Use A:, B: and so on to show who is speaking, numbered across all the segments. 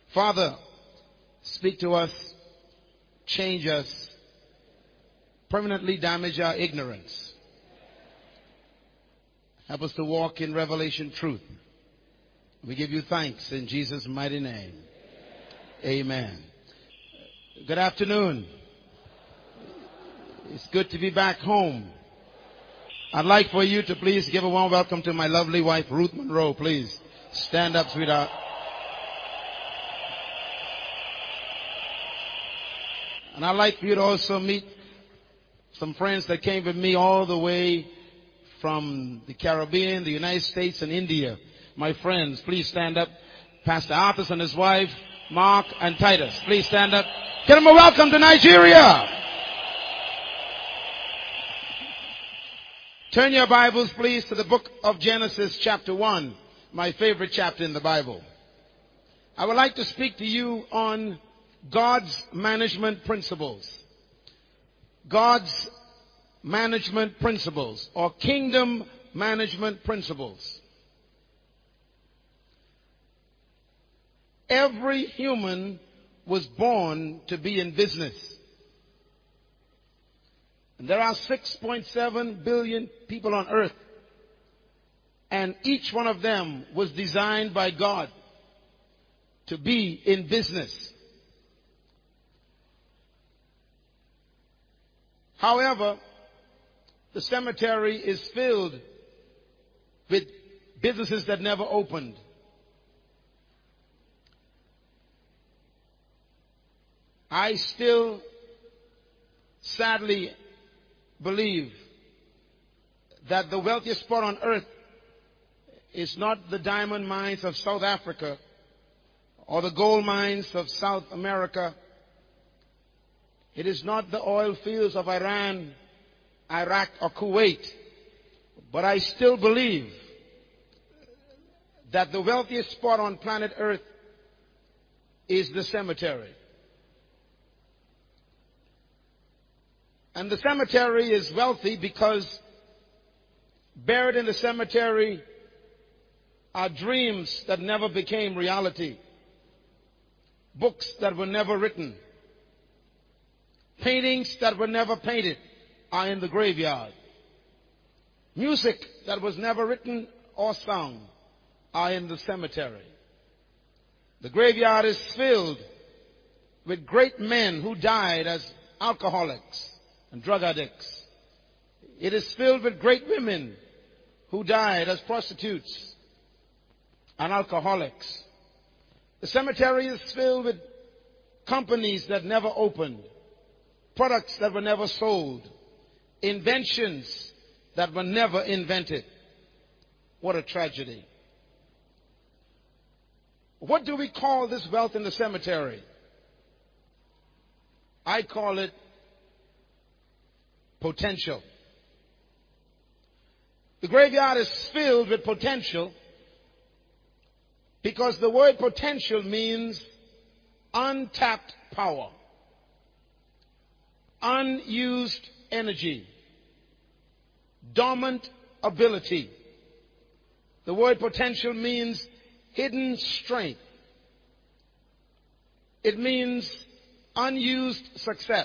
A: Father, speak to us, change us, permanently damage our ignorance. Help us to walk in revelation truth. We give you thanks in Jesus' mighty name. Amen. Good afternoon. It's good to be back home. I'd like for you to please give a warm welcome to my lovely wife, Ruth Monroe. Please stand up, sweetheart. And I'd like for you to also meet some friends that came with me all the way from the Caribbean, the United States, and India. My friends, please stand up. Pastor Arthur and his wife, Mark and Titus. Please stand up. Give them a welcome to Nigeria. Turn your Bibles, please, to the book of Genesis, chapter 1, my favorite chapter in the Bible. I would like to speak to you on God's management principles. God's management principles, or kingdom management principles. Every human was born to be in business. And there are 6.7 billion people on earth. And each one of them was designed by God to be in business. However, the cemetery is filled with businesses that never opened. I still sadly believe that the wealthiest spot on earth is not the diamond mines of South Africa or the gold mines of South America. It is not the oil fields of Iran, Iraq, or Kuwait. But I still believe that the wealthiest spot on planet Earth is the cemetery. And the cemetery is wealthy because buried in the cemetery are dreams that never became reality, books that were never written, paintings that were never painted are in the graveyard. Music that was never written or sung are in the cemetery. The graveyard is filled with great men who died as alcoholics and drug addicts. It is filled with great women who died as prostitutes and alcoholics. The cemetery is filled with companies that never opened, products that were never sold, inventions that were never invented. What a tragedy. What do we call this wealth in the cemetery? I call it potential. The graveyard is filled with potential because the word potential means untapped power, unused energy, dormant ability. The word potential means hidden strength. It means unused success.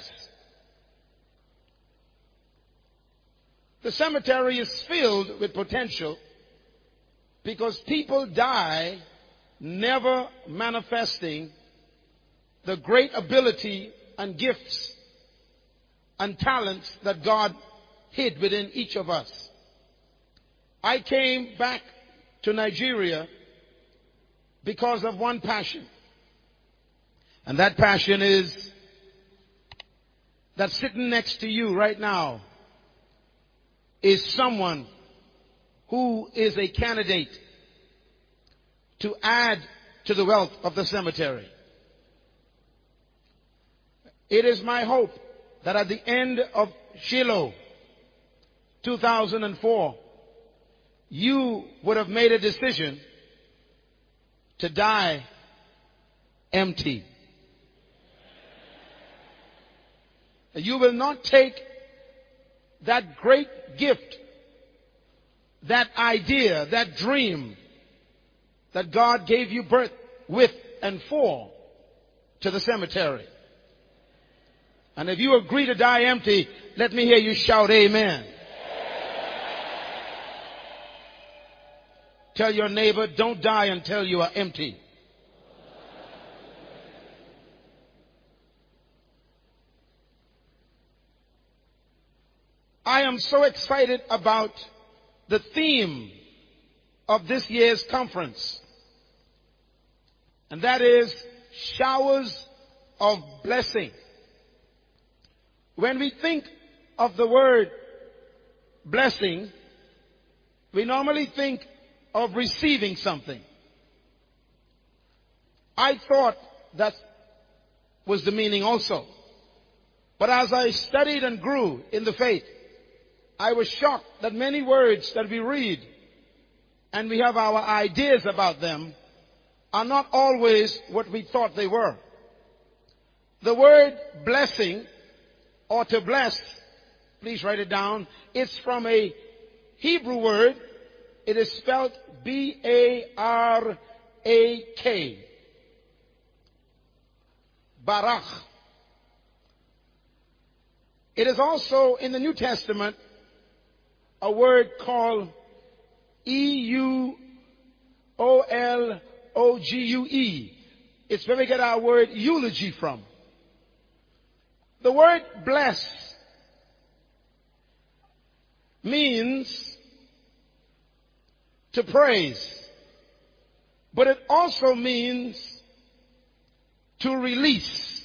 A: The cemetery is filled with potential because people die never manifesting the great ability and gifts and talents that God hid within each of us. I came back to Nigeria because of one passion. And that passion is that sitting next to you right now is someone who is a candidate to add to the wealth of the cemetery. It is my hope that at the end of Shiloh 2004, you would have made a decision to die empty. You will not take that great gift, that idea, that dream that God gave you birth with and for, to the cemetery. And if you agree to die empty, let me hear you shout amen. Tell your neighbor, don't die until you are empty. I am so excited about the theme of this year's conference. And that is showers of blessing. When we think of the word blessing, we normally think of receiving something. I thought that was the meaning also. But as I studied and grew in the faith, I was shocked that many words that we read and we have our ideas about them are not always what we thought they were. The word blessing or to bless, please write it down, it's from a Hebrew word. It is spelled B-A-R-A-K. Barach. It is also in the New Testament a word called E-U-O-L-O-G-U-E. It's where we get our word eulogy from. The word bless means to praise, but it also means to release.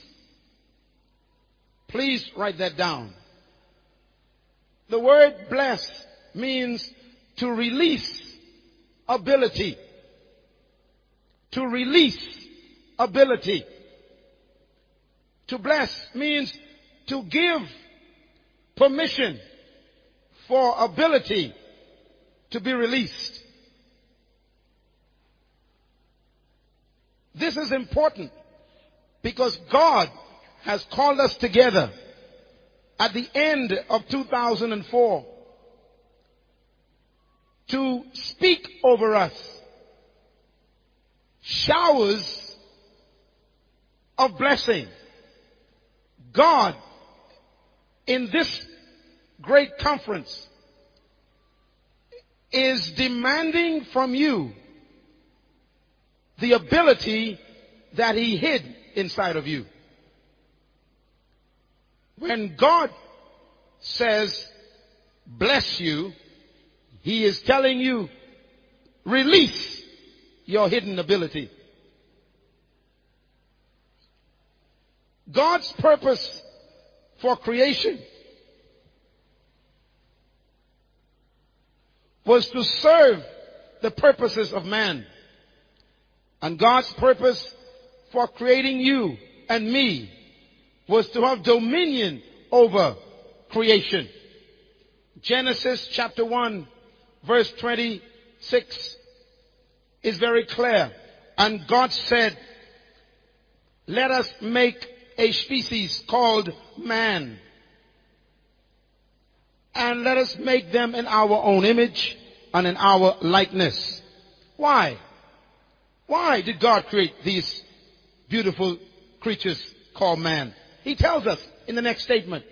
A: Please write that down. The word bless means to release ability. To release ability. To bless means to give permission for ability to be released. This is important because God has called us together at the end of 2004 to speak over us showers of blessing. God, in this great conference, is demanding from you the ability that He hid inside of you. When God says, bless you, He is telling you, release your hidden ability. God's purpose for creation was to serve the purposes of man. And God's purpose for creating you and me was to have dominion over creation. Genesis chapter 1 verse 26 is very clear. And God said, let us make a species called man, and let us make them in our own image and in our likeness. Why? Why did God create these beautiful creatures called man? He tells us in the next statement,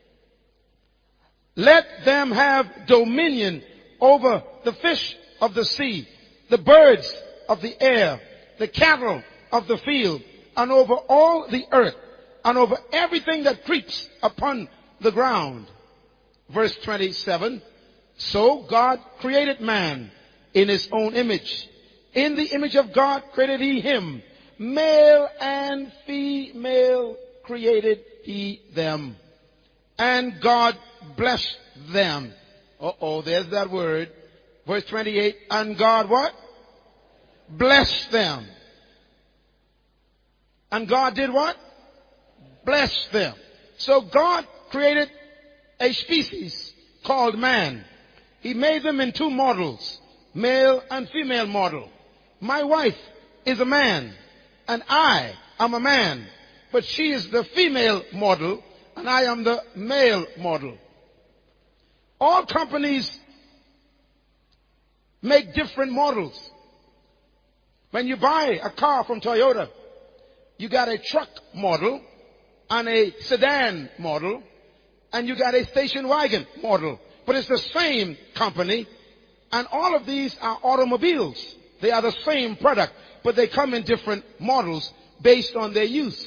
A: let them have dominion over the fish of the sea, the birds of the air, the cattle of the field, and over all the earth, and over everything that creeps upon the ground. Verse 27, so God created man in His own image. In the image of God created He him. Male and female created He them. And God blessed them. There's that word. Verse 28, and God what? Blessed them. And God did what? Blessed them. So God created a species called man. He made them in two models, male and female model. My wife is a man, and I am a man. But she is the female model, and I am the male model. All companies make different models. When you buy a car from Toyota, You got a truck model and a sedan model, and you got a station wagon model. But it's the same company, and all of these are automobiles. They are the same product, but they come in different models based on their use.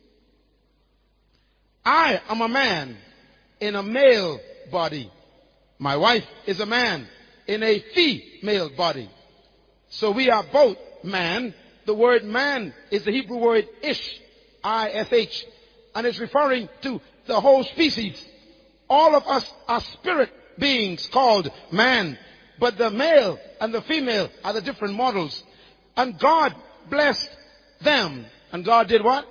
A: I am a man in a male body. My wife is a man in a female body. So we are both man. The word man is the Hebrew word ish, I-S-H, and it's referring to the whole species. All of us are spirit beings called man, but the male and the female are the different models. And God blessed them. And God did what?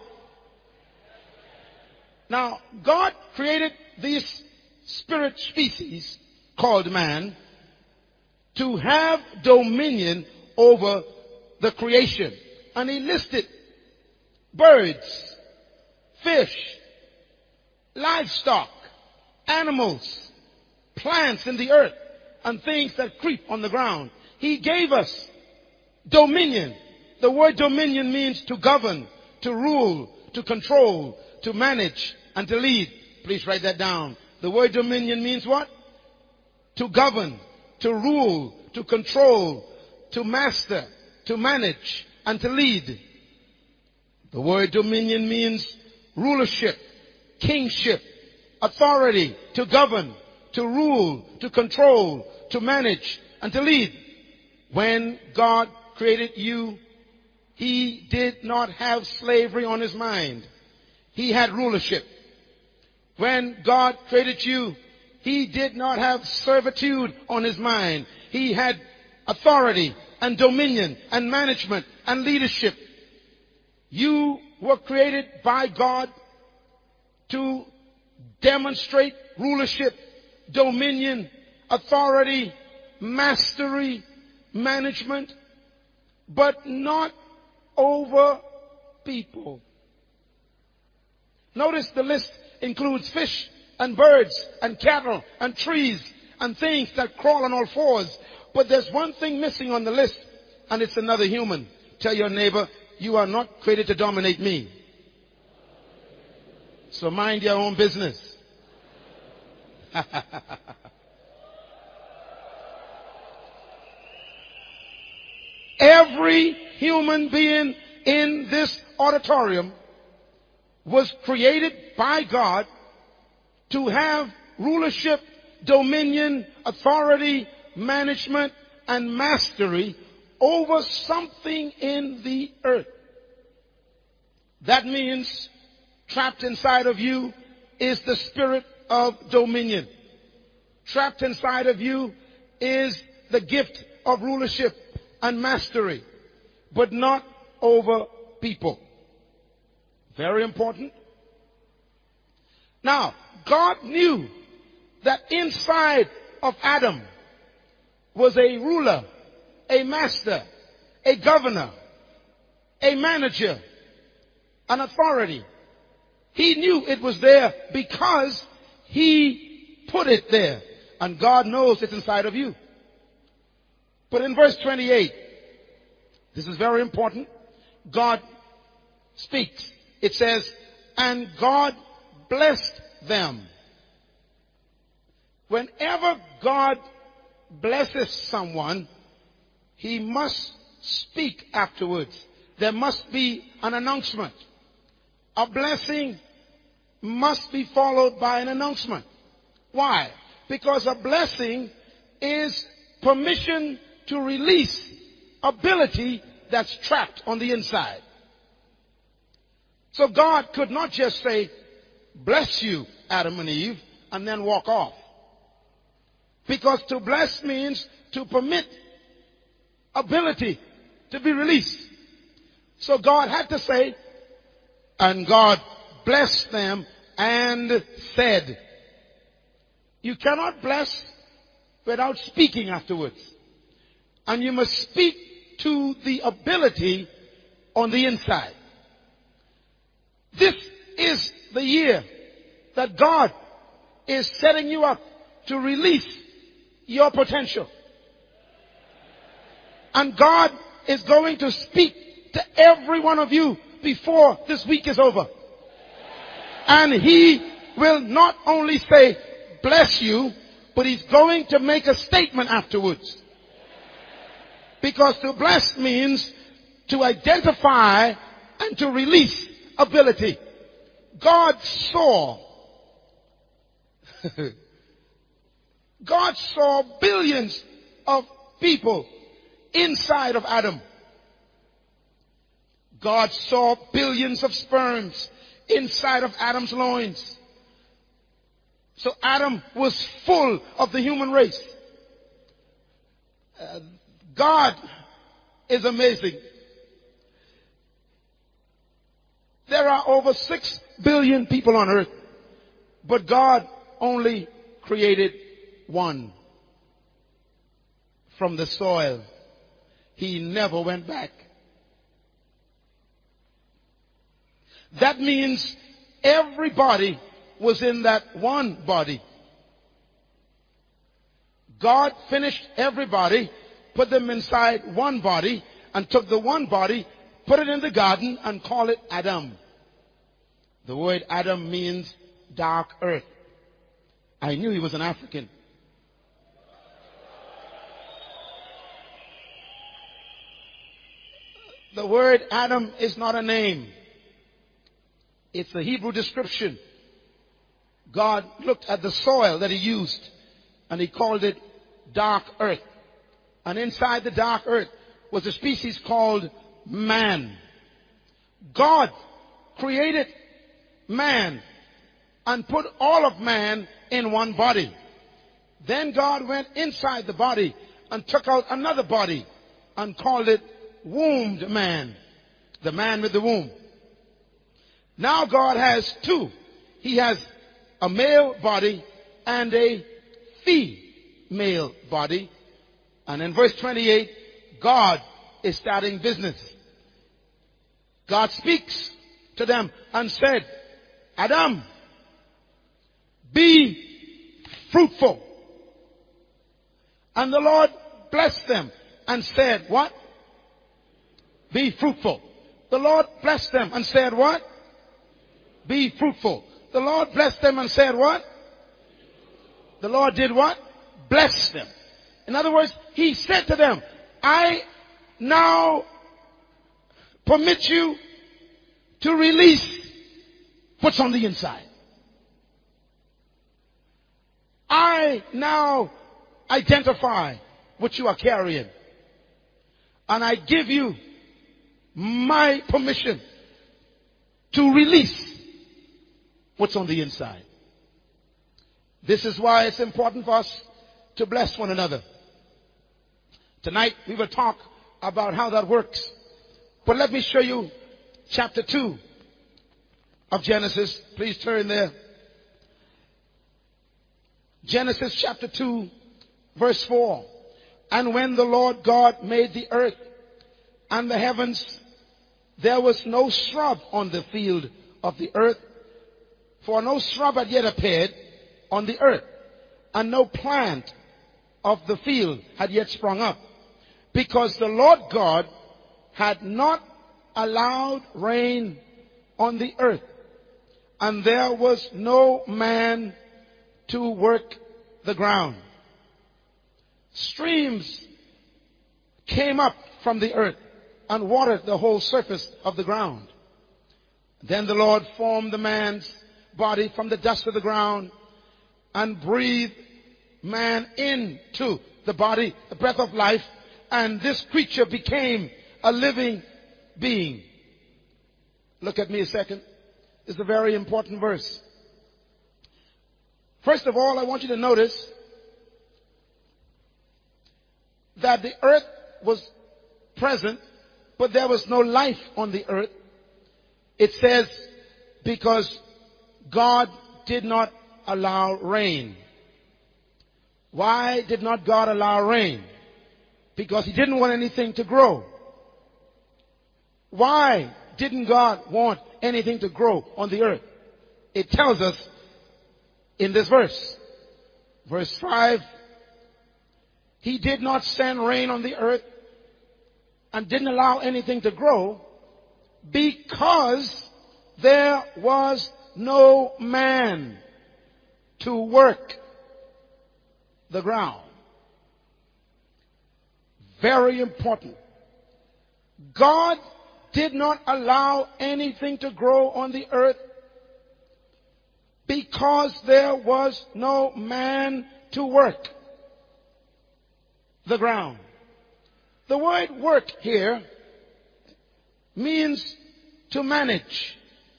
A: Now, God created these spirit species called man to have dominion over the creation. And he listed birds, fish, livestock, animals, plants in the earth, and things that creep on the ground. He gave us dominion. The word dominion means to govern, to rule, to control, to manage, and to lead. Please write that down. The word dominion means what? To govern, to rule, to control, to master, to manage, and to lead. The word dominion means rulership, kingship, authority, to govern, to rule, to control, to manage, and to lead. When God created you, He did not have slavery on His mind. He had rulership. When God created you, He did not have servitude on His mind. He had authority and dominion and management and leadership. You were created by God to demonstrate rulership, dominion, authority, mastery, management, but not over people. Notice the list includes fish and birds and cattle and trees and things that crawl on all fours. But there's one thing missing on the list, and it's another human. Tell your neighbor, you are not created to dominate me. So mind your own business. Every human being in this auditorium was created by God to have rulership, dominion, authority, management, and mastery over something in the earth. That means trapped inside of you is the spirit of dominion. Trapped inside of you is the gift of rulership and mastery, but not over people. Very important. Now, God knew that inside of Adam was a ruler, a master, a governor, a manager, an authority. He knew it was there because He put it there. And God knows it's inside of you. But in verse 28, this is very important. God speaks. It says, and God blessed them. Whenever God blesses someone, He must speak afterwards. There must be an announcement. A blessing must be followed by an announcement. Why? Because a blessing is permission to release ability that's trapped on the inside. So God could not just say, bless you, Adam and Eve, and then walk off. Because to bless means to permit ability to be released. So God had to say, and God blessed them and said. You cannot bless without speaking afterwards. And you must speak to the ability on the inside. This is the year that God is setting you up to release your potential. And God is going to speak to every one of you before this week is over. And he will not only say, bless you, but he's going to make a statement afterwards. Because to bless means to identify and to release ability. God saw billions of people inside of Adam. God saw billions of sperms inside of Adam's loins. So Adam was full of the human race. God is amazing. There are over 6 billion people on earth, but God only created one from the soil. He never went back. That means everybody was in that one body. God finished everybody, put them inside one body, and took the one body, put it in the garden, and called it Adam. The word Adam means dark earth. I knew he was an African. The word Adam is not a name. It's a Hebrew description. God looked at the soil that he used and he called it dark earth. And inside the dark earth was a species called man. God created man and put all of man in one body. Then God went inside the body and took out another body and called it wombed man. The man with the womb. Now God has two. He has a male body and a female body. And in verse 28, God is starting business. God speaks to them and said, Adam, be fruitful. And the Lord blessed them and said, what? Be fruitful. The Lord blessed them and said, what? Be fruitful. The Lord blessed them and said what? The Lord did what? Bless them. In other words, he said to them, I now permit you to release what's on the inside. I now identify what you are carrying. And I give you my permission to release what's on the inside. This is why it's important for us to bless one another. Tonight we will talk about how that works. But let me show you chapter 2 of Genesis. Please turn there. Genesis chapter 2 verse 4. And when the Lord God made the earth and the heavens, there was no shrub on the field of the earth, for no shrub had yet appeared on the earth, and no plant of the field had yet sprung up, because the Lord God had not allowed rain on the earth, and there was no man to work the ground. Streams came up from the earth and watered the whole surface of the ground. Then the Lord formed the man's body from the dust of the ground and breathed man into the body, the breath of life, and this creature became a living being. Look at me a second. It's a very important verse. First of all, I want you to notice that the earth was present, but there was no life on the earth. It says, because God did not allow rain. Why did not God allow rain? Because he didn't want anything to grow. Why didn't God want anything to grow on the earth? It tells us in this verse. Verse 5. He did not send rain on the earth and didn't allow anything to grow because there was no man to work the ground. Very important. God did not allow anything to grow on the earth because there was no man to work the ground. The word work here means to manage,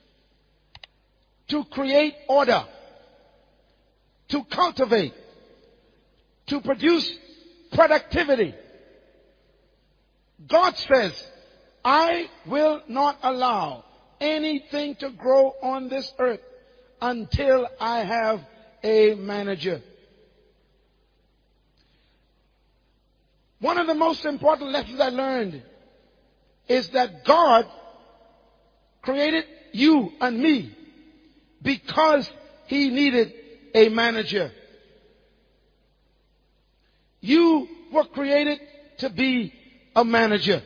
A: to create order, to cultivate, to produce productivity. God says, I will not allow anything to grow on this earth until I have a manager. One of the most important lessons I learned is that God created you and me because He needed a manager. You were created to be a manager.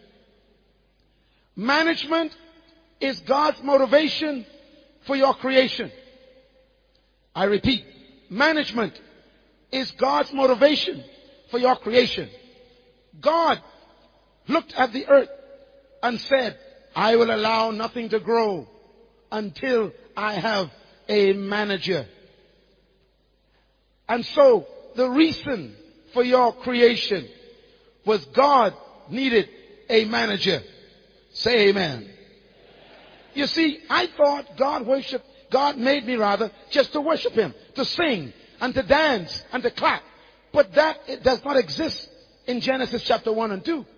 A: Management is God's motivation for your creation. I repeat, management is God's motivation for your creation. God looked at the earth and said, I will allow nothing to grow until I have a manager. And so the reason for your creation was God needed a manager. Say amen. You see, I thought God made me just to worship Him, to sing and to dance and to clap. But that it does not exist in Genesis chapter 1 and 2.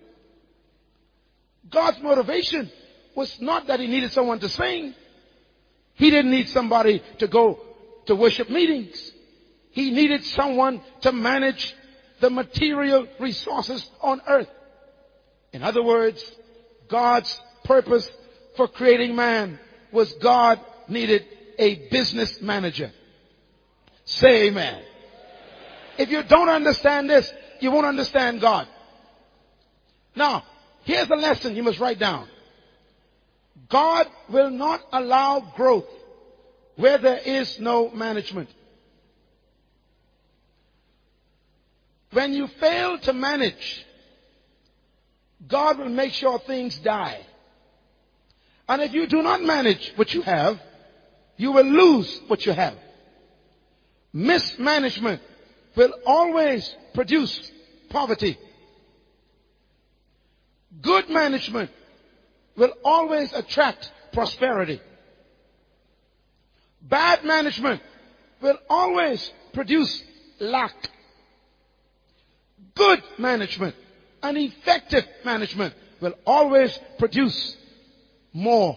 A: God's motivation was not that He needed someone to sing. He didn't need somebody to go to worship meetings. He needed someone to manage the material resources on earth. In other words, God's purpose for creating man was God needed a business manager. Say amen. If you don't understand this, you won't understand God. Now, here's a lesson you must write down. God will not allow growth where there is no management. When you fail to manage, God will make sure things die. And if you do not manage what you have, you will lose what you have. Mismanagement will always produce poverty. Good management will always attract prosperity. Bad management will always produce lack. Good management and effective management will always produce more.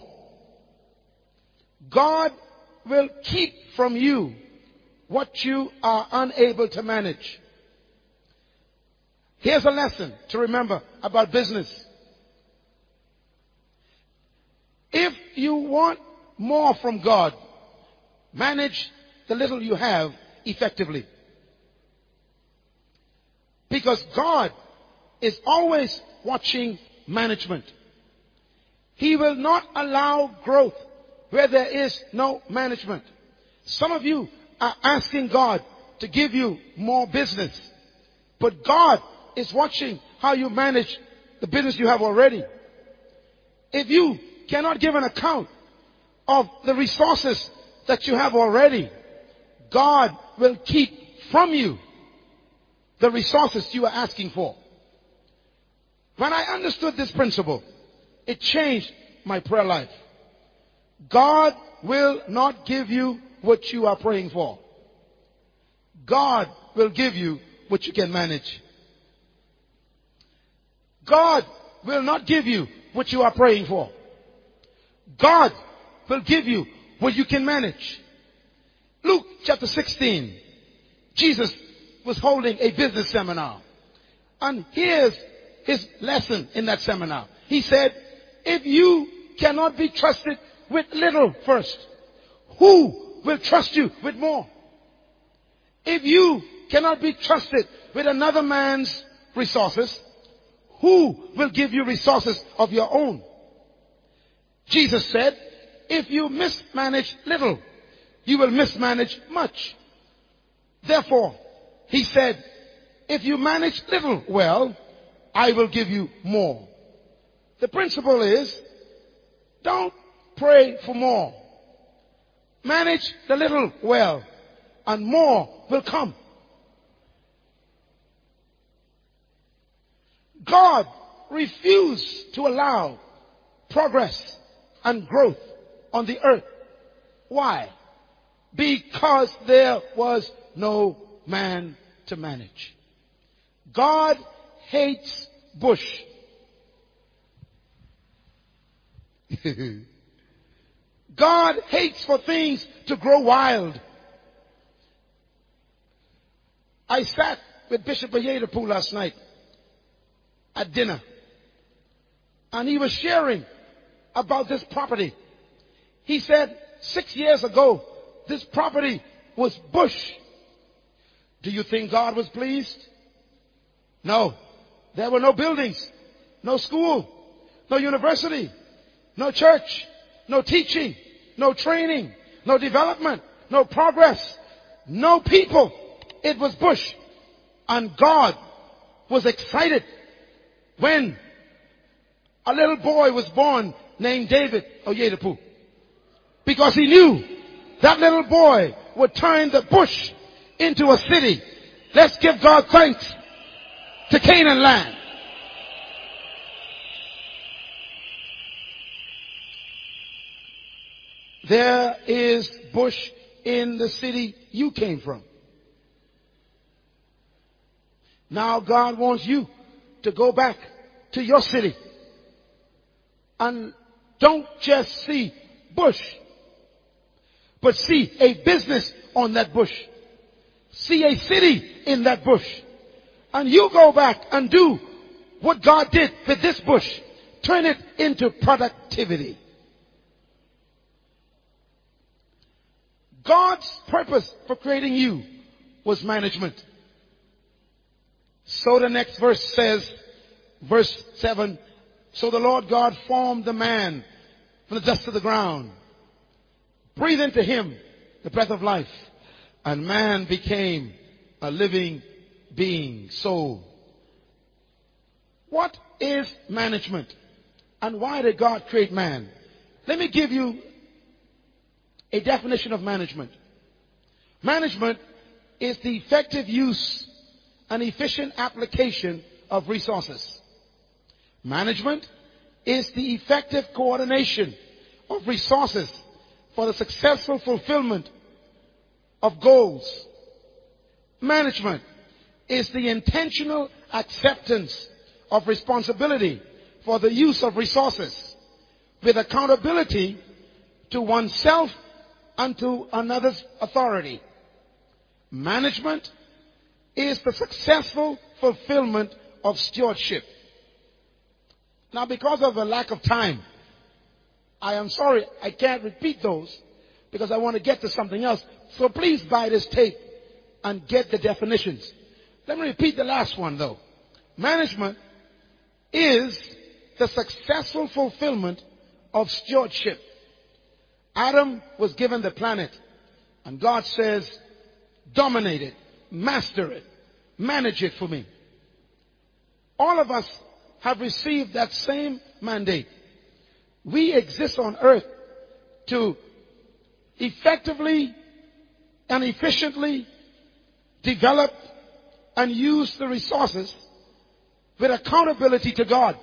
A: God will keep from you what you are unable to manage. Here's a lesson to remember about business. If you want more from God, manage the little you have effectively. Because God is always watching management. He will not allow growth where there is no management. Some of you are asking God to give you more business. But God is watching how you manage the business you have already. If you cannot give an account of the resources that you have already, God will keep from you the resources you are asking for. When I understood this principle, it changed my prayer life. God will not give you what you are praying for. God will give you what you can manage. God will not give you what you are praying for. God will give you what you can manage. Luke chapter 16. Jesus was holding a business seminar. And here's his lesson in that seminar. He said, if you cannot be trusted with little first, who will trust you with more? If you cannot be trusted with another man's resources, who will give you resources of your own? Jesus said, if you mismanage little, you will mismanage much. Therefore, he said, if you manage little well, I will give you more. The principle is, don't pray for more. Manage the little well, and more will come. God refused to allow progress and growth on the earth. Why? Because there was no man to manage. God hates bush. God hates for things to grow wild. I sat with Bishop Oyedepo last night at dinner, and he was sharing about this property. He said 6 years ago, this property was bush. Do you think God was pleased? No. There were no buildings, no school, no university, no church, no teaching, no training, no development, no progress, no people. It was bush. And God was excited when a little boy was born named David Oyedepo, because he knew that little boy would turn the bush into a city. Let's give God thanks to Canaan land. There is bush in the city you came from. Now God wants you to go back to your city and don't just see bush, but see a business on that bush. See a city in that bush. And you go back and do what God did with this bush. Turn it into productivity. God's purpose for creating you was management. So the next verse says, verse 7, so the Lord God formed the man from the dust of the ground, breathed into him the breath of life, and man became a living being, soul. What is management? And why did God create man? Let me give you a definition of management. Management is the effective use and efficient application of resources. Management is the effective coordination of resources for the successful fulfillment of goals. Management is the intentional acceptance of responsibility for the use of resources with accountability to oneself and to another's authority. Management is the successful fulfillment of stewardship. Now, because of a lack of time, I am sorry I can't repeat those because I want to get to something else. So please buy this tape and get the definitions. Let me repeat the last one though. Management is the successful fulfillment of stewardship. Adam was given the planet, and God says, dominate it, master it, manage it for me. All of us have received that same mandate. We exist on earth to effectively and efficiently develop and use the resources with accountability to God.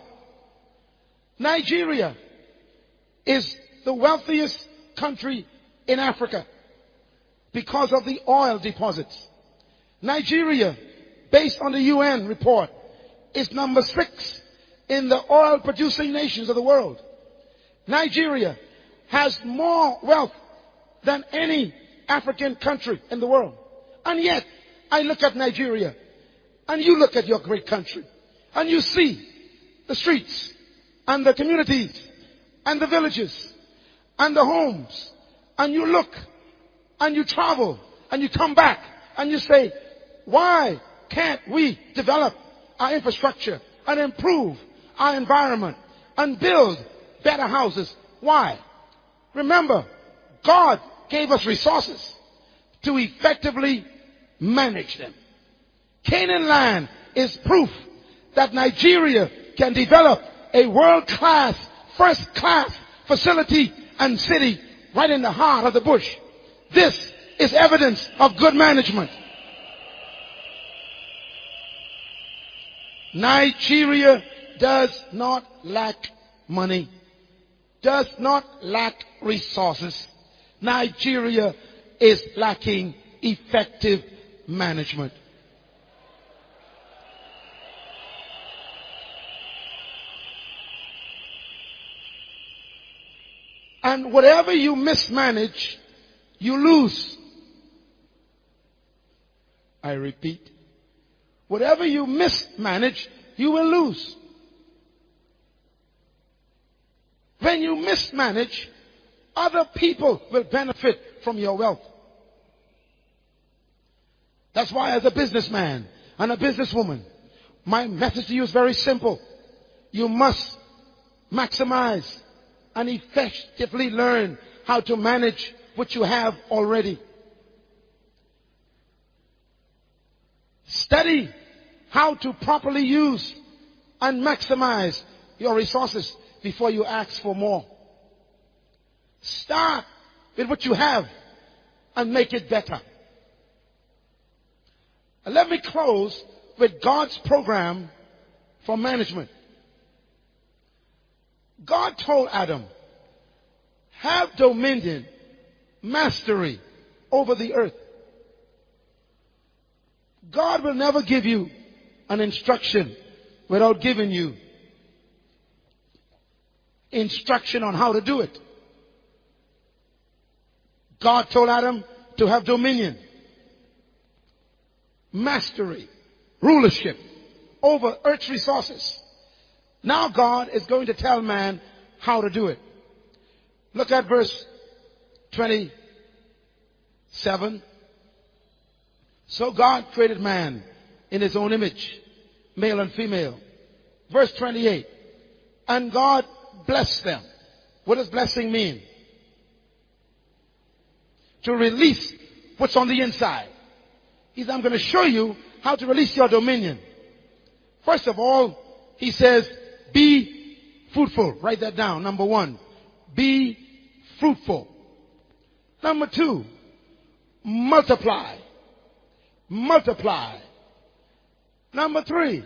A: Nigeria is the wealthiest country in Africa because of the oil deposits. Nigeria, based on the UN report, is number 6 in the oil producing nations of the world. Nigeria has more wealth than any African country in the world. And yet, I look at Nigeria, and you look at your great country, and you see the streets, and the communities, and the villages, and the homes, and you look, and you travel, and you come back, and you say, why can't we develop our infrastructure, and improve our environment, and build better houses, Why? Remember, God gave us resources to effectively manage them. Canaan land is proof that Nigeria can develop a world-class, first-class facility and city right in the heart of the bush. This is evidence of good management. Nigeria does not lack money, does not lack resources. Nigeria is lacking effective management. And whatever you mismanage, you lose. I repeat, whatever you mismanage, you will lose. When you mismanage, other people will benefit from your wealth. That's why, as a businessman and a businesswoman, my message to you is very simple. You must maximize and effectively learn how to manage what you have already. Study how to properly use and maximize your resources before you ask for more. Start with what you have and make it better. And let me close with God's program for management. God told Adam, have dominion, mastery over the earth. God will never give you an instruction without giving you instruction on how to do it. God told Adam to have dominion, mastery, rulership over earth's resources. Now God is going to tell man how to do it. Look at verse 27. So God created man in his own image, male and female. Verse 28. And God blessed them. What does blessing mean? To release what's on the inside. He said, I'm going to show you how to release your dominion. First of all, he says, be fruitful. Write that down. Number one, be fruitful. Number two, multiply. Multiply. Number three,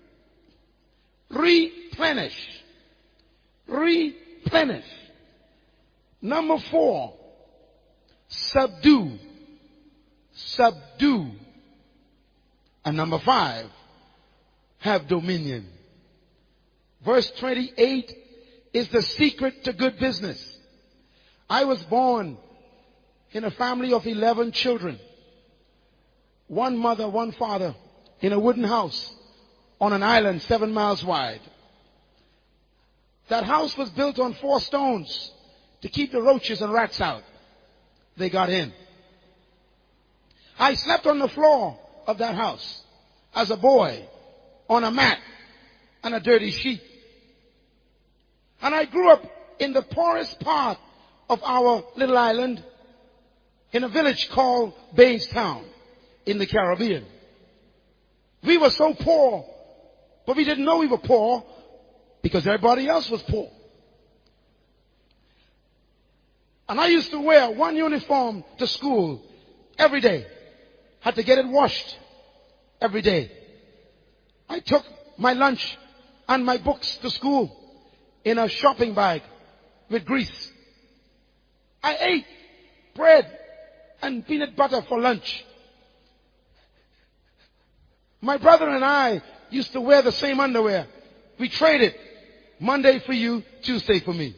A: replenish. Replenish. Number four, subdue. Subdue. And number five, have dominion. Verse 28 is the secret to good business. I was born in a family of 11 children. One mother, one father, in a wooden house on an island 7 miles wide. That house was built on 4 stones to keep the roaches and rats out. They got in. I slept on the floor of that house as a boy on a mat and a dirty sheet. And I grew up in the poorest part of our little island in a village called Bainstown in the Caribbean. We were so poor, but we didn't know we were poor because everybody else was poor. And I used to wear one uniform to school every day. Had to get it washed every day. I took my lunch and my books to school in a shopping bag with grease. I ate bread and peanut butter for lunch. My brother and I used to wear the same underwear. We traded. Monday for you, Tuesday for me.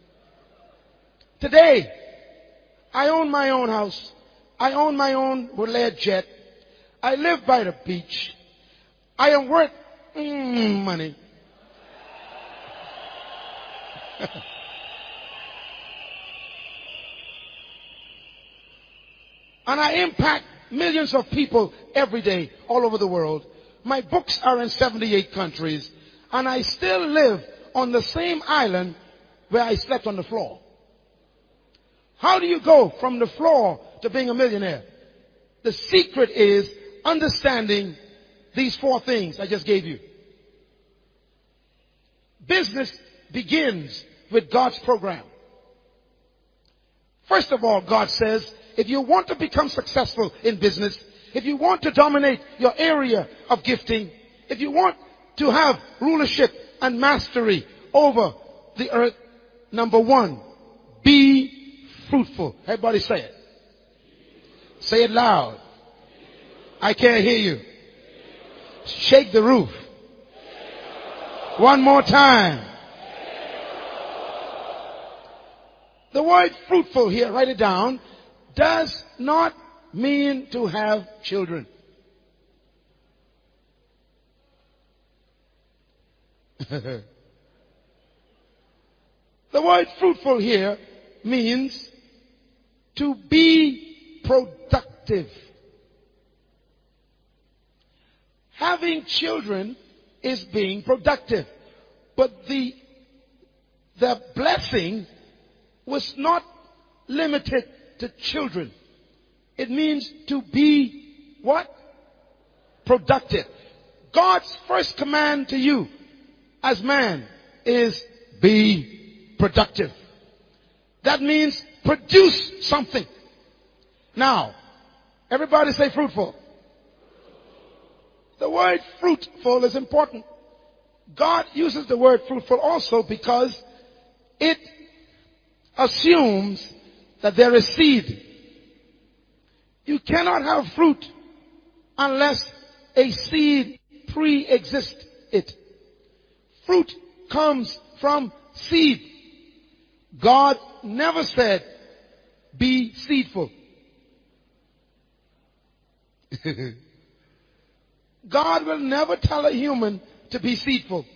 A: Today, I own my own house. I own my own Lear jet. I live by the beach. I am worth money. And I impact millions of people every day all over the world. My books are in 78 countries. And I still live on the same island where I slept on the floor. How do you go from the floor to being a millionaire? The secret is understanding these 4 things I just gave you. Business begins with God's program. First of all, God says, if you want to become successful in business, if you want to dominate your area of gifting, if you want to have rulership and mastery over the earth, number 1, be fruitful. Everybody say it. Say it loud. I can't hear you. Shake the roof. One more time. The word fruitful here, write it down, does not mean to have children. The word fruitful here means to be productive. Having children is being productive. But the blessing was not limited to children. It means to be what? Productive. God's first command to you as man is be productive. That means produce something. Now, everybody say fruitful. The word fruitful is important. God uses the word fruitful also because it assumes that there is seed. You cannot have fruit unless a seed pre-exists it. Fruit comes from seed. God never said, be seedful. God will never tell a human to be seedful.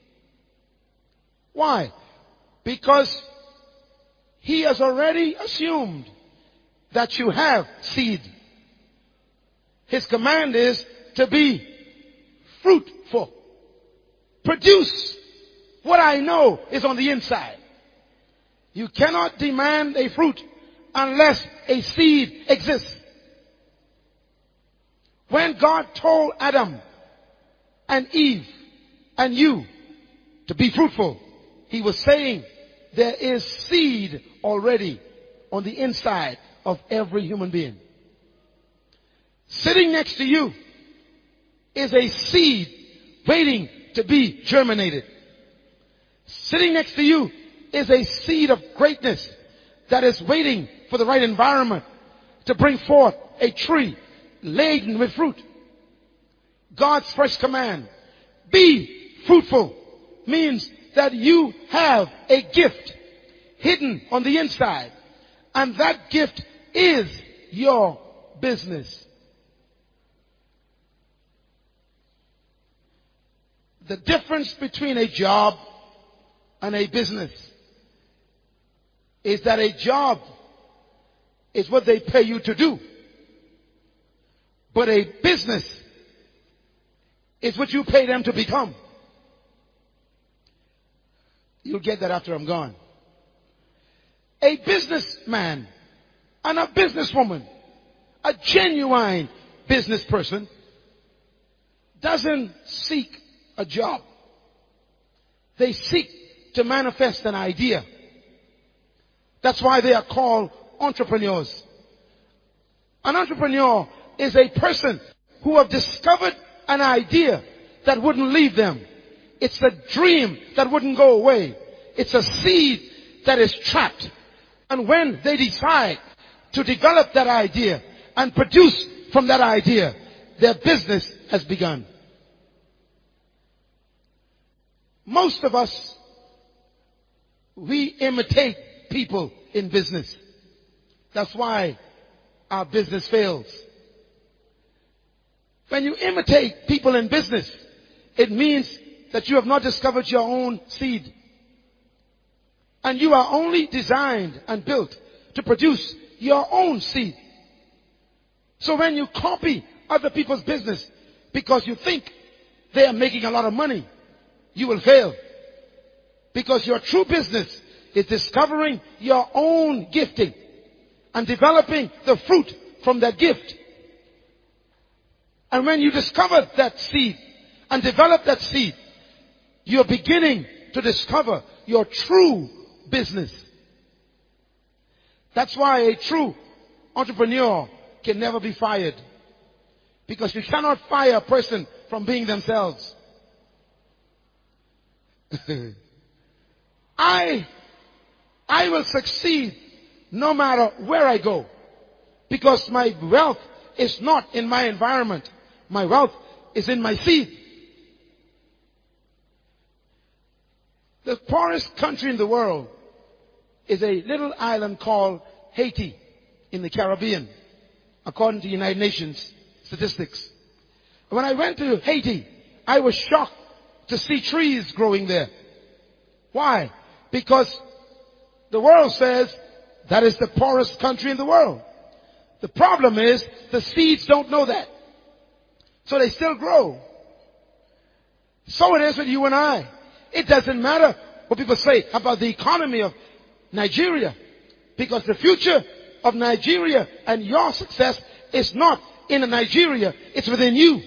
A: Why? Because He has already assumed that you have seed. His command is to be fruitful. Produce what I know is on the inside. You cannot demand a fruit unless a seed exists. When God told Adam and Eve and you to be fruitful, He was saying there is seed already on the inside of every human being. Sitting next to you is a seed waiting to be germinated. Sitting next to you is a seed of greatness that is waiting for the right environment to bring forth a tree laden with fruit. God's first command, be fruitful, means that you have a gift hidden on the inside, and that gift is your business. The difference between a job and a business is that a job is what they pay you to do. But a business is what you pay them to become. You'll get that after I'm gone. A businessman and a businesswoman, a genuine business person, doesn't seek a job. They seek to manifest an idea. That's why they are called entrepreneurs. An entrepreneur is a person who have discovered an idea that wouldn't leave them. It's a dream that wouldn't go away. It's a seed that is trapped. And when they decide to develop that idea and produce from that idea, their business has begun. Most of us, we imitate people in business. That's why our business fails. When you imitate people in business, it means that you have not discovered your own seed. And you are only designed and built to produce your own seed. So when you copy other people's business because you think they are making a lot of money, you will fail. Because your true business is discovering your own gifting and developing the fruit from that gift. And when you discover that seed and develop that seed, you're beginning to discover your true business. That's why a true entrepreneur can never be fired. Because you cannot fire a person from being themselves. I will succeed no matter where I go. Because my wealth is not in my environment. My wealth is in my seed. The poorest country in the world is a little island called Haiti in the Caribbean, according to United Nations statistics. When I went to Haiti, I was shocked to see trees growing there. Why? Because the world says that is the poorest country in the world. The problem is the seeds don't know that. So they still grow. So it is with you and I. It doesn't matter what people say about the economy of Nigeria, because the future of Nigeria and your success is not in Nigeria, it's within you.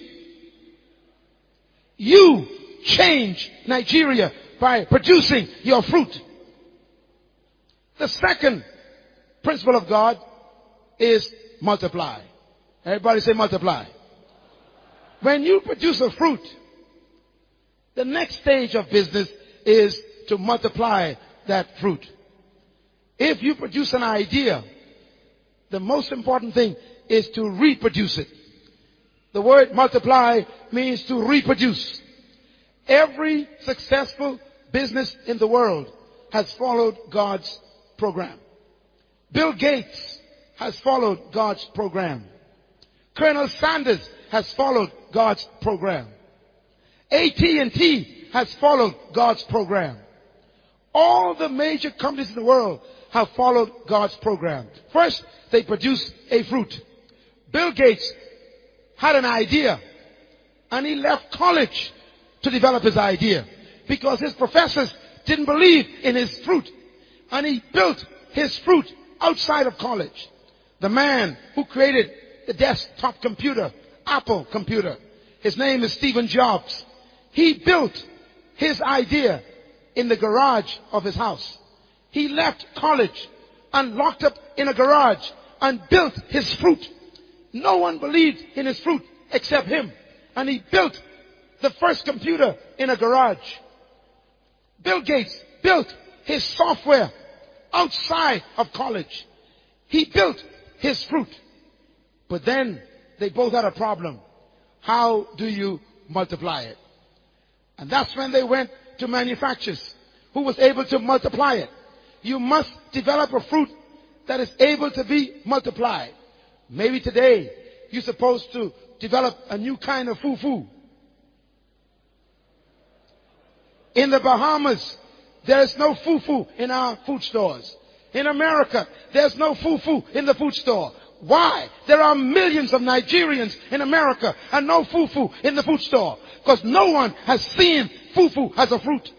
A: You change Nigeria by producing your fruit. The second principle of God is multiply. Everybody say multiply. When you produce a fruit, the next stage of business is to multiply that fruit. If you produce an idea, the most important thing is to reproduce it. The word multiply means to reproduce. Every successful business in the world has followed God's program. Bill Gates has followed God's program. Colonel Sanders has followed God's program. AT&T has followed God's program. All the major companies in the world have followed God's program. First, they produce a fruit. Bill Gates had an idea and he left college to develop his idea because his professors didn't believe in his fruit, and he built his fruit outside of college. The man who created the desktop computer, Apple computer, his name is Steve Jobs. He built his idea in the garage of his house. He left college and locked up in a garage and built his fruit. No one believed in his fruit except him. And he built the first computer in a garage. Bill Gates built his software outside of college. He built his fruit. But then they both had a problem. How do you multiply it? And that's when they went to manufacturers who was able to multiply it. You must develop a fruit that is able to be multiplied. Maybe today you're supposed to develop a new kind of fufu. In the Bahamas, there is no fufu in our food stores. In America, there's no fufu in the food store. Why? There are millions of Nigerians in America and no fufu in the food store. Because no one has seen fufu as a fruit.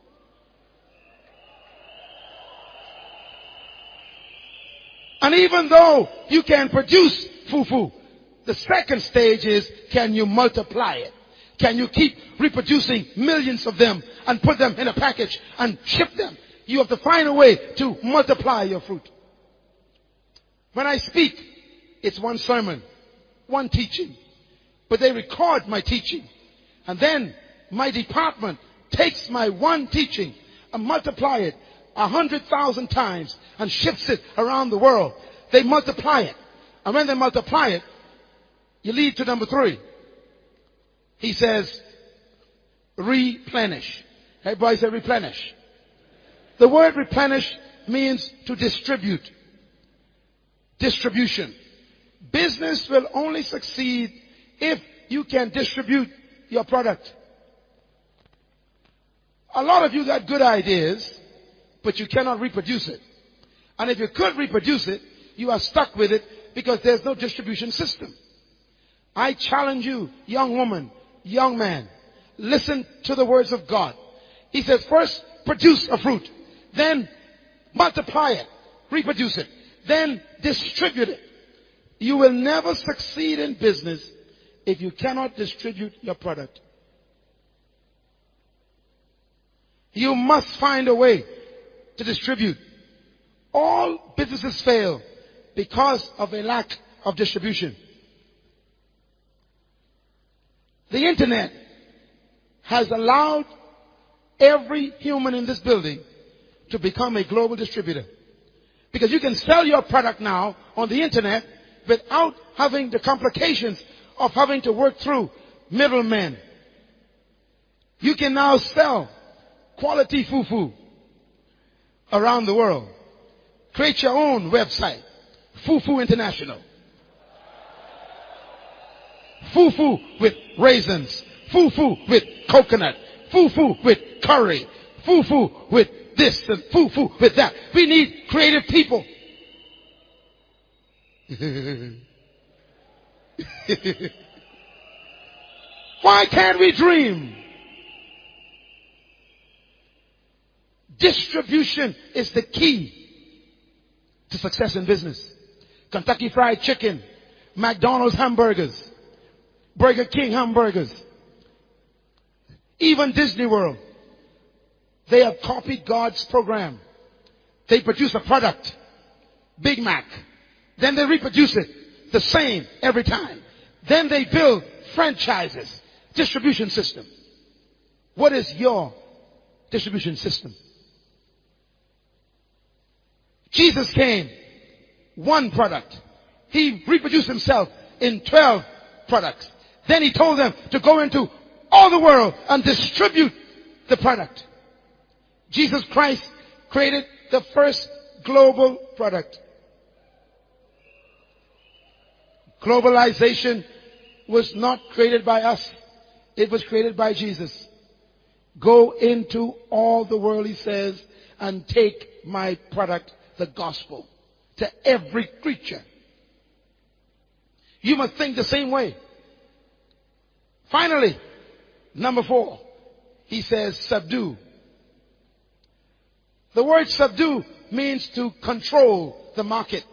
A: And even though you can produce fufu, the second stage is, can you multiply it? Can you keep reproducing millions of them and put them in a package and ship them? You have to find a way to multiply your fruit. When I speak, it's one sermon, one teaching. But they record my teaching. And then my department takes my one teaching and multiply it 100,000 times and ships it around the world. They multiply it. And when they multiply it, you lead to number 3. He says, replenish. Everybody say replenish. The word replenish means to distribute. Distribution. Business will only succeed if you can distribute your product. A lot of you got good ideas, but you cannot reproduce it. And if you could reproduce it, you are stuck with it because there's no distribution system. I challenge you, young woman, young man, listen to the words of God. He says, first produce a fruit, then multiply it, reproduce it, then distribute it. You will never succeed in business if you cannot distribute your product. You must find a way to distribute. All businesses fail because of a lack of distribution. The internet has allowed every human in this building to become a global distributor. Because you can sell your product now on the internet without having the complications of having to work through middlemen. You can now sell quality fufu around the world. Create your own website, Fufu International. Fufu with raisins, fufu with coconut, fufu with curry, fufu with this and fufu with that. We need creative people. Why can't we dream? Distribution is the key to success in business. Kentucky Fried Chicken, McDonald's hamburgers, Burger King hamburgers, even Disney World. They have copied God's program. They produce a product, Big Mac. Then they reproduce it the same every time. Then they build franchises, distribution system. What is your distribution system? Jesus came, one product. He reproduced himself in 12 products. Then he told them to go into all the world and distribute the product. Jesus Christ created the first global product. Globalization was not created by us. It was created by Jesus. Go into all the world, he says, and take my product, the gospel, to every creature. You must think the same way. Finally, number 4, he says subdue. The word subdue means to control the market.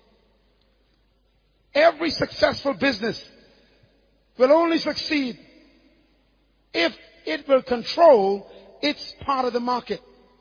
A: Every successful business will only succeed if it will control its part of the market.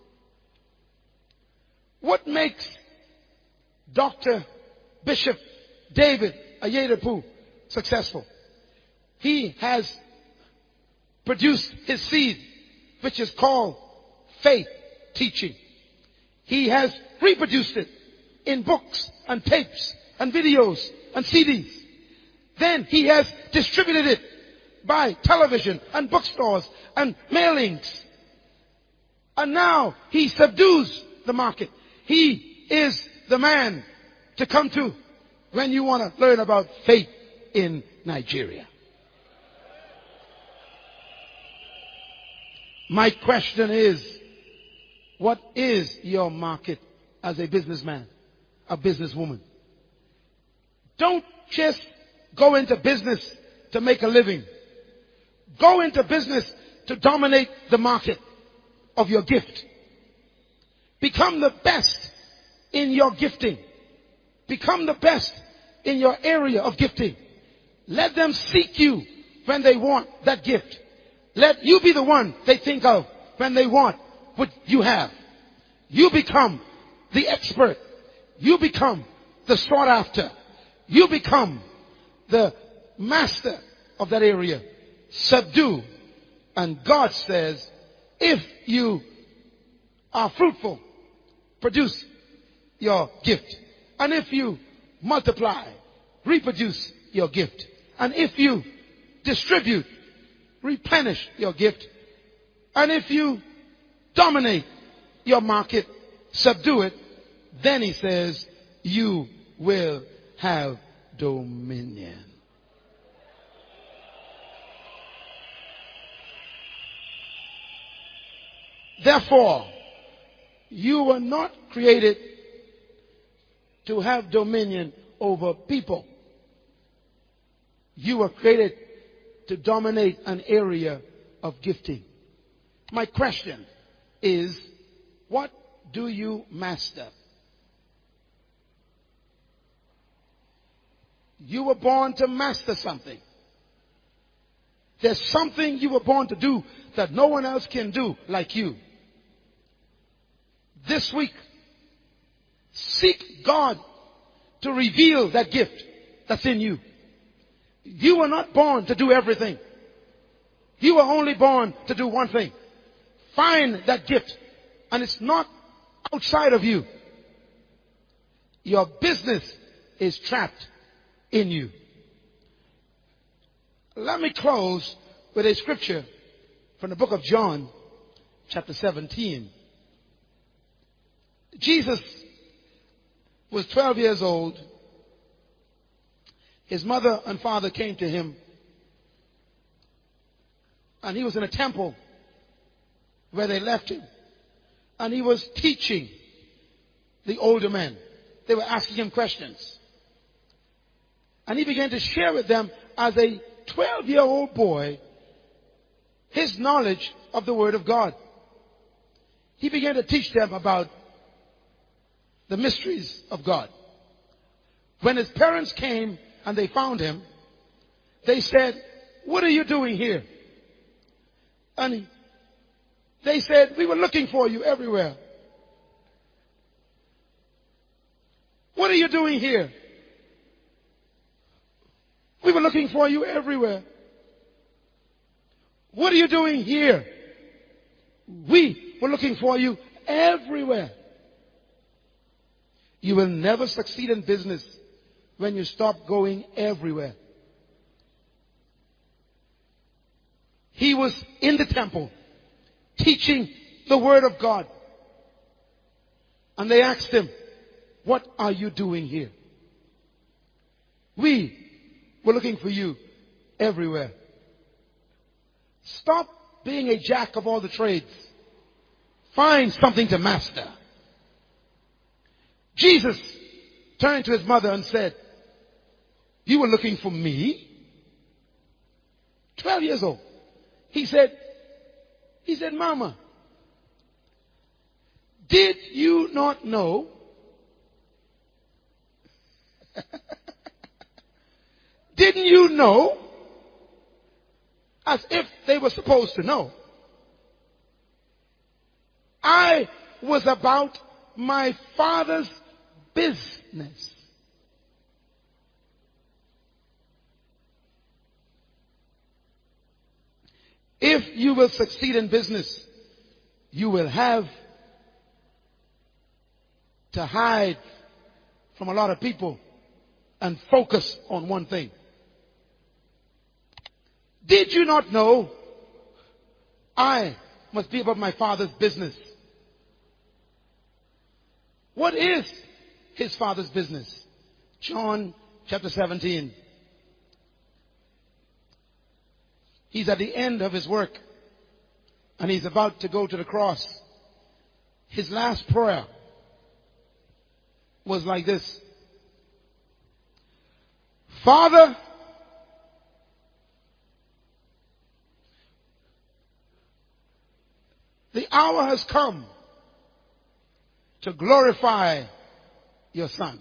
A: What makes Dr. Bishop David Oyedepo successful? He has produced his seed, which is called faith teaching. He has reproduced it in books and tapes and videos and CDs. Then he has distributed it by television and bookstores and mailings. And now he subdues the market. He is the man to come to when you want to learn about faith in Nigeria. My question is, what is your market as a businessman, a businesswoman? Don't just go into business to make a living. Go into business to dominate the market of your gift. Become the best in your gifting. Become the best in your area of gifting. Let them seek you when they want that gift. Let you be the one they think of when they want what you have. You become the expert. You become the sought after. You become the master of that area. Subdue. And God says, if you are fruitful, produce your gift. And if you multiply, reproduce your gift. And if you distribute, replenish your gift. And if you dominate your market, subdue it, then he says, you will have dominion. Therefore, you were not created to have dominion over people. You were created to dominate an area of gifting. My question is, what do you master? You were born to master something. There's something you were born to do that no one else can do like you. This week, seek God to reveal that gift that's in you. You were not born to do everything. You were only born to do one thing. Find that gift. And it's not outside of you. Your business is trapped in you. Let me close with a scripture from the book of John, chapter 17. Jesus was 12 years old. His mother and father came to him, and he was in a temple where they left him, and he was teaching the older men. They were asking him questions, and he began to share with them as a 12-year-old boy his knowledge of the Word of God. He began to teach them about the mysteries of God. When his parents came and they found him, they said, "What are you doing here?" And they said, "We were looking for you everywhere." "What are you doing here?" "We were looking for you everywhere." "What are you doing here?" "We were looking for you everywhere." You will never succeed in business when you stop going everywhere. He was in the temple teaching the Word of God. And they asked him, "What are you doing here?" "We were looking for you everywhere." Stop being a jack of all the trades. Find something to master. Jesus turned to his mother and said, "You were looking for me?" 12 years old. He said, "Mama, did you not know?" Didn't you know? As if they were supposed to know. I was about my Father's business. If you will succeed in business, you will have to hide from a lot of people and focus on one thing. Did you not know I must be about my Father's business? What is his Father's business? John chapter 17. He's at the end of his work, and he's about to go to the cross. His last prayer was like this: "Father, the hour has come to glorify your Son,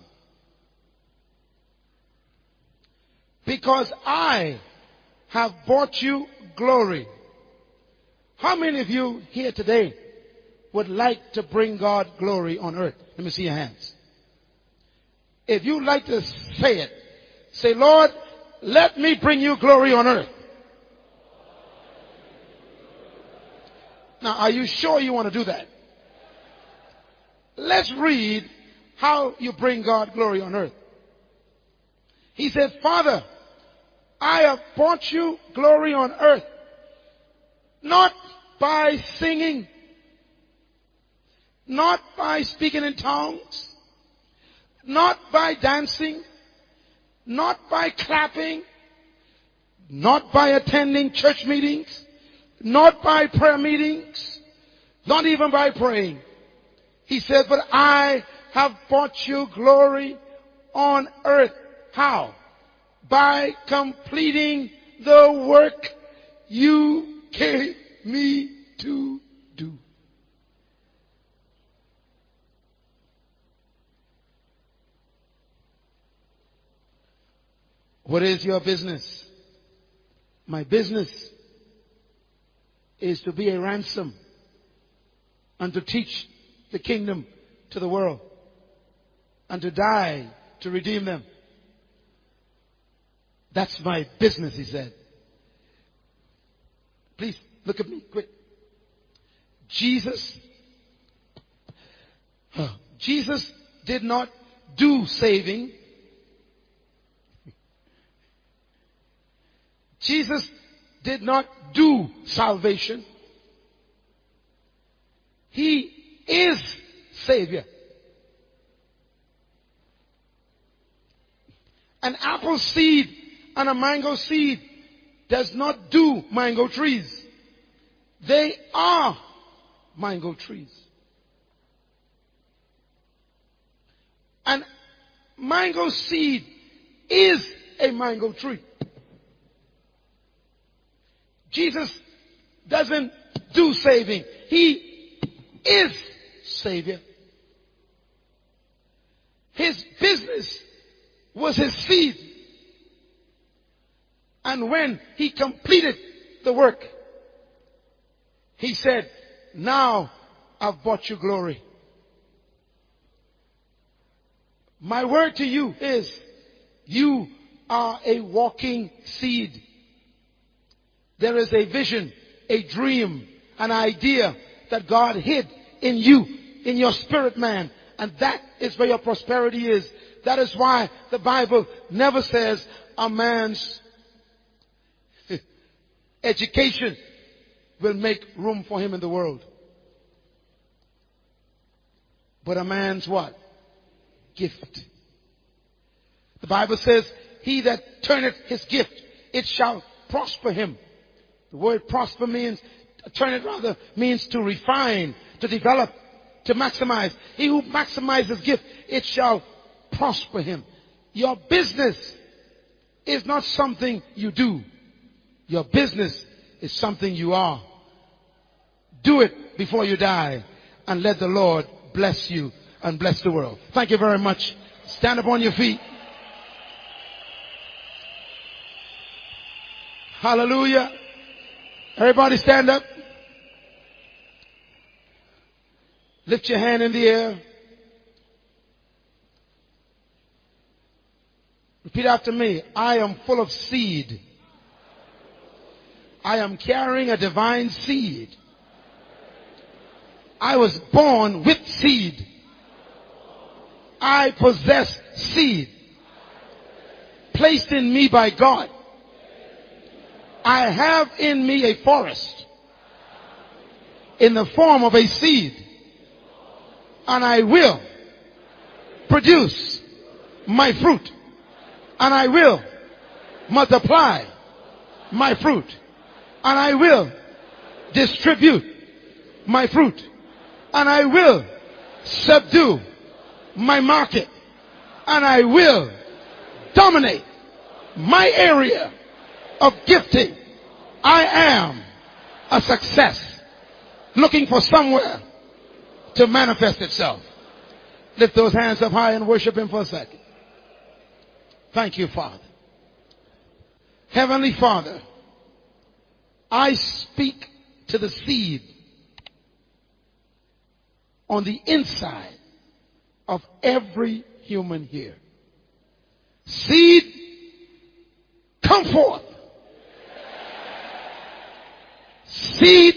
A: because I have brought you glory." How many of you here today would like to bring God glory on earth? Let me see your hands. If you'd like to say it, say, "Lord, let me bring you glory on earth." Now, are you sure you want to do that? Let's read how you bring God glory on earth. He said, "Father, I have brought you glory on earth, not by singing, not by speaking in tongues, not by dancing, not by clapping, not by attending church meetings, not by prayer meetings, not even by praying." He said, "But I have brought you glory on earth." How? By completing the work you gave me to do. What is your business? My business is to be a ransom and to teach the kingdom to the world and to die to redeem them. That's my business, he said. Please look at me quick. Jesus did not do saving. Jesus did not do salvation. He is Savior. An apple seed and a mango seed does not do mango trees. They are mango trees. An mango seed is a mango tree. Jesus doesn't do saving. He is Savior. His business was his seed. And when he completed the work, he said, now I've brought you glory. My word to you is, you are a walking seed. There is a vision, a dream, an idea that God hid in you, in your spirit man. And that is where your prosperity is. That is why the Bible never says a man's education will make room for him in the world. But a man's what? Gift. The Bible says, he that turneth his gift, it shall prosper him. The word prosper means, means to refine, to develop, to maximize. He who maximizes gift, it shall prosper him. Your business is not something you do. Your business is something you are. Do it before you die, and let the Lord bless you and bless the world. Thank you very much. Stand up on your feet. Hallelujah. Everybody stand up. Lift your hand in the air. Repeat after me. I am full of seed. I am carrying a divine seed. I was born with seed. I possess seed placed in me by God. I have in me a forest in the form of a seed, and I will produce my fruit, and I will multiply my fruit, and I will distribute my fruit, and I will subdue my market, and I will dominate my area of gifting. I am a success looking for somewhere to manifest itself. Lift those hands up high and worship him for a second. Thank you, Father. Heavenly Father, I speak to the seed on the inside of every human here. Seed, come forth. Seed,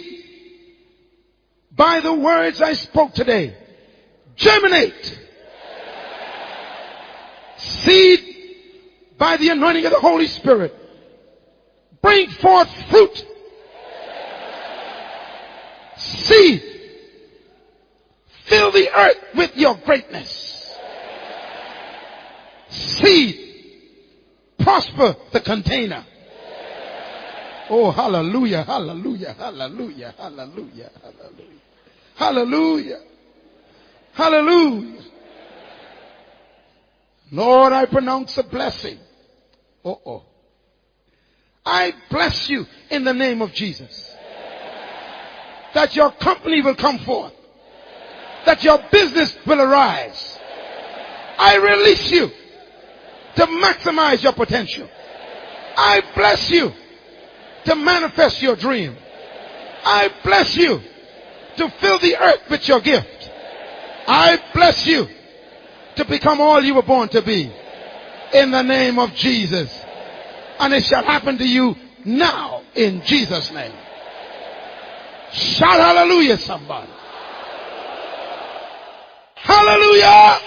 A: by the words I spoke today, germinate. Seed, by the anointing of the Holy Spirit, bring forth fruit. Seed, fill the earth with your greatness. Seed, prosper the container. Oh, hallelujah, hallelujah, hallelujah, hallelujah, hallelujah, hallelujah, hallelujah. Lord, I pronounce a blessing. I bless you in the name of Jesus. That your company will come forth. That your business will arise. I release you to maximize your potential. I bless you to manifest your dream. I bless you to fill the earth with your gift. I bless you to become all you were born to be. In the name of Jesus. And it shall happen to you now in Jesus' name. Shout hallelujah, somebody. Hallelujah.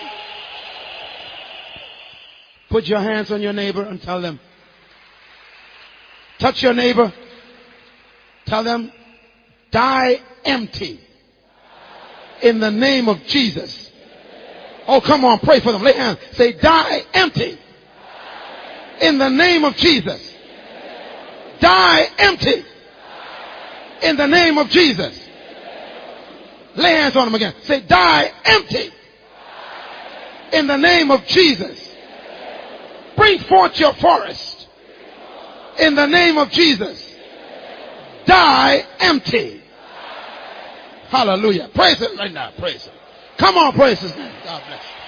A: Put your hands on your neighbor and tell them. Touch your neighbor. Tell them, die empty. In the name of Jesus. Oh, come on, pray for them. Lay hands. Say, die empty. In the name of Jesus. Die empty. In the name of Jesus. Lay hands on them again. Say, die empty. In the name of Jesus. Bring forth your forest. In the name of Jesus. Die empty. Hallelujah. Praise him right now. Praise him. Come on, praise his name. God bless you.